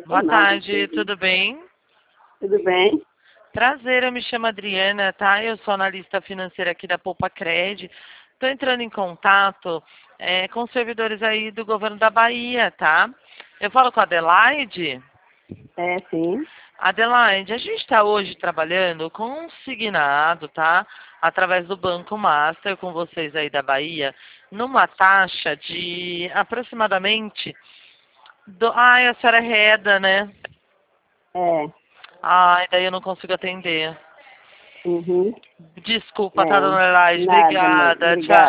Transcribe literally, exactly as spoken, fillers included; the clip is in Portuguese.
Boa tarde, tudo bem? Tudo bem? Prazer, eu me chamo Adriana, tá? Eu sou analista financeira aqui da Poupa Cred. Estou entrando em contato é, com os servidores aí do governo da Bahia, tá? Eu falo com a Adelaide. É, sim. Adelaide, a gente está hoje trabalhando com um signado, tá? Através do Banco Master, com vocês aí da Bahia, numa taxa de aproximadamente... Do... Ai, a senhora é Reda, né? É. Ai, daí eu não consigo atender. Uhum. Desculpa, tá, É. dona Adelaide? Nada, amor. Obrigada. Tchau. Obrigada.